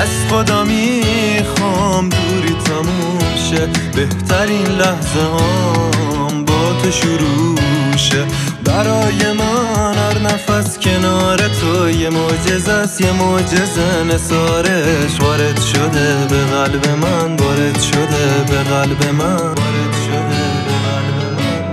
از خدا میخوام دوری تموم شه، بهترین لحظه هم با تو شروع شه. برای من هر نفس کنار تو یه معجزه است، یه معجزه. نثارش وارد شده به قلب من، وارد شده به قلب من، وارد شده به قلب من.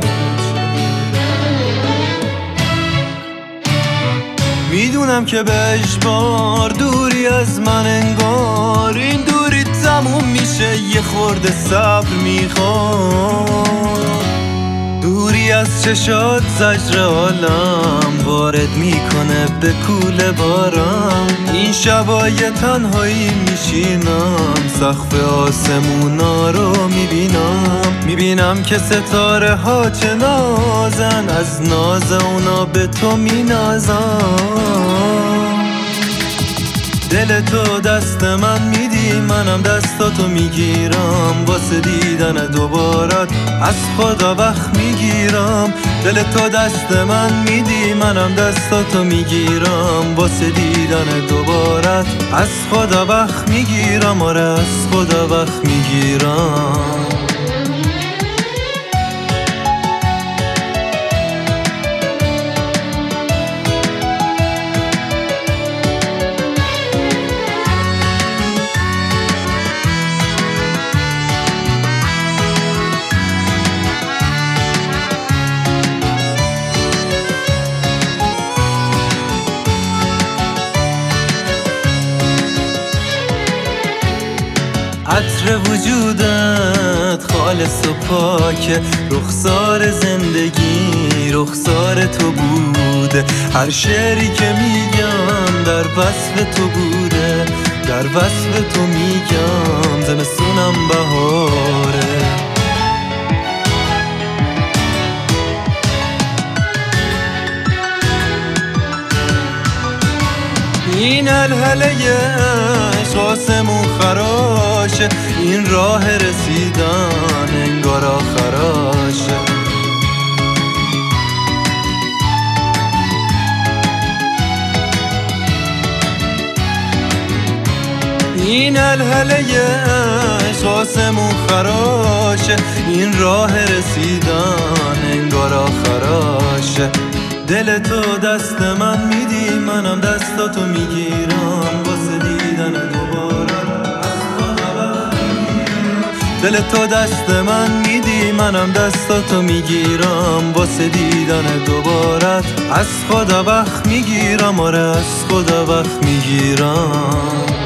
میدونم که به اجبار دوری از من انگار، این دوری تموم میشه، یه خورده صبر میخواد. دوری از چشات زجر عالم وارد میکنه به کوله بارم. این شبای تنهایی میشینم، سقف آسمونا رو میبینم که ستاره ها چه نازن، از ناز اونا به تو مینازم. دل تو دست من میدی، منم دستاتو میگیرم، واسه دیدن دوبارت از خدا وقت میگیرم. دل تو دست من میدی، منم دستاتو میگیرم، واسه دیدن دوبارت از خدا وقت میگیرم. آره از خدا وقت میگیرم. عطر وجودت خالص و پاکه، رخسار زندگی رخسار تو بوده. هر شعری که میگم در وصف تو بوده، در وصف تو میگم زمستونم بهاره. این هلهله آسمون خراشه، این راه رسیدن انگار آخراشه. این هلهله آسمون خراشه، این راه رسیدن انگار آخراشه. دل تو دست من میدی، منم دستاتو میگیرم، واسه دیدن دوباره از خدا وقت میگیرم. دل تو دست من میدی، منم دستاتو میگیرم، واسه دیدن دوباره از خدا وقت میگیرم. آره از خدا وقت میگیرم.